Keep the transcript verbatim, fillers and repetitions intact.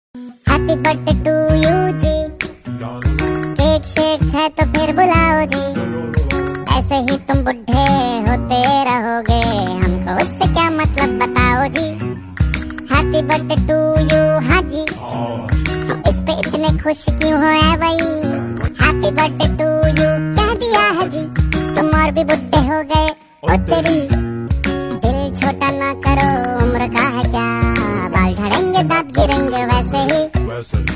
Happy birthday to you जी, cake shake है तो फिर बुलाओ जी। ऐसे ही तुम बुढ़े होते रहोगे, हमको उससे क्या मतलब बताओ जी। हैप्पी बर्थडे टू यू, हाँ जी, तो इस पे इतने खुश क्यों हो है भाई। हैप्पी बर्थडे टू यू कह दिया है जी, तुम और भी बुढ़े हो गए। ओ तेरी दिल छोटा ना करो, उम्र का है क्या, बाल झड़ेंगे दांत गिरेंगे वैसे ही।